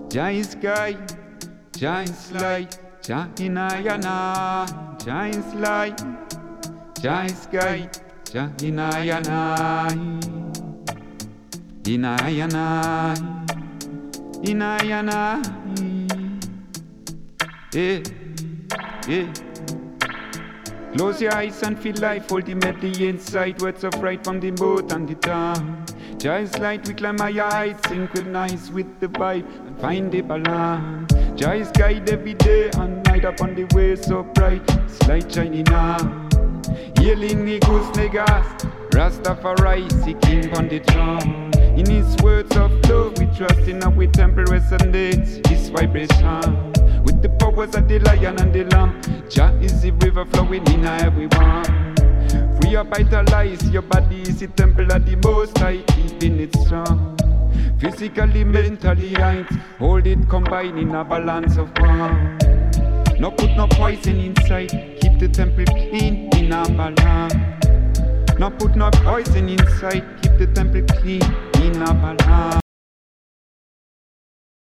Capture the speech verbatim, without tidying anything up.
Jah is guide, Jah is light, Jah in I and I. Jah is light, Jah is guide, Jah in I and I. In I and I, in I and I. Yeah, yeah. Close your eyes and feel life ultimately inside. Words of right from the mouth and the tongue. Jah is light, we climb higher heights, synchronize with the vibe and find the balance. Jah is guide every day and night upon the way so bright. It's light shining on. Healing equals negas, Rastafari seeking on the throne. In his words of love, we trust in our temple resonates his vibration. With the powers of the lion and the lamb, Jah is the river flowing in everyone. Free up, vitalize your body is the temple of the Most High, keeping it strong. Physically, mentally, right, hold it combined in a balance of one. No put no poison inside, keep the temple clean in a balance. No put no poison inside, keep the temple clean in a balance.